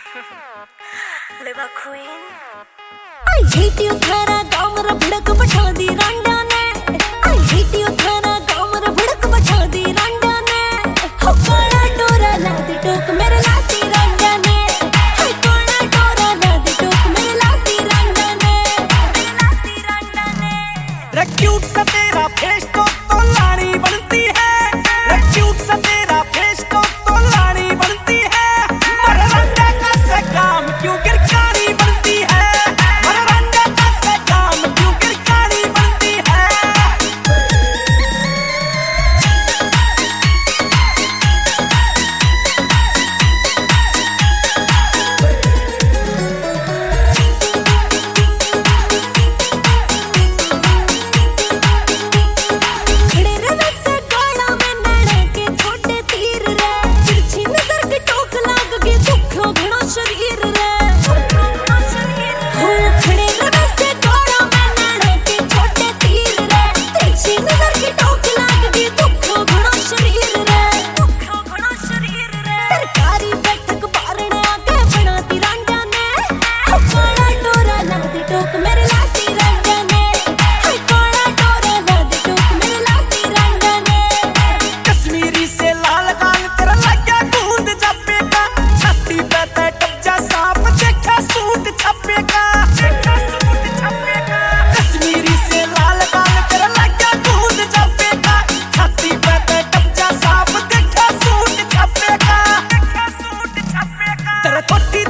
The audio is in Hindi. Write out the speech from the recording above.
Liver Queen. I hate you थारा गाँव मेरा भड़क बैठा दी रांडा ने। I hate you थारा गाँव मेरा भड़क बैठा दी रांडा ने। हो काला डोरा लाती टोक मेरे लाती रांडा ने। हाय काला डोरा लाती टोक मेरे लाती रांडा ने। मेरे लाती रांडा ने। रे क्यूट सा तेरा फेस तो लाड़ी बनती है। रे क्यूट सा तेरा फेस तो लाड़ी बनती है। मर रंडा का से काम क्यों गिरकानी बनती है। मर रंडा का से काम क्यों गिरकानी बनती है। खड़े रे वैसे गाड़ा में नैना के छोटे तीर रे। तिरछी नजर के टोक लाग के दुखो घणो शरीर रे। हो खड़े रे वैसे गाड़ा में नैना के छोटे तीर रे। तिरछी नजर के टोक लाग के दुखो घणो शरीर रे। दुखो घणो शरीर रे। सरकारी बैठक बारणे आके बनाती रांडा ने। हो काला डोरा लाती टोक मेरे लाती रांडा ने। हाय काला डोरा लाती टोक मेरे लाती रांडा ने। कश्मीरी से लाल गाल तेरा लगा गूंद जपेगा। छाती पे ते कब्जा सांप देखा सूट छपेगा। देखा सूट छपेगा। कश्मीरी से लाल गाल तेरा लगा गूंद जपेगा। छाती पे ते कब्जा सांप देखा सूट छपेगा। देखा सूट छपेगा। तेरा कोठी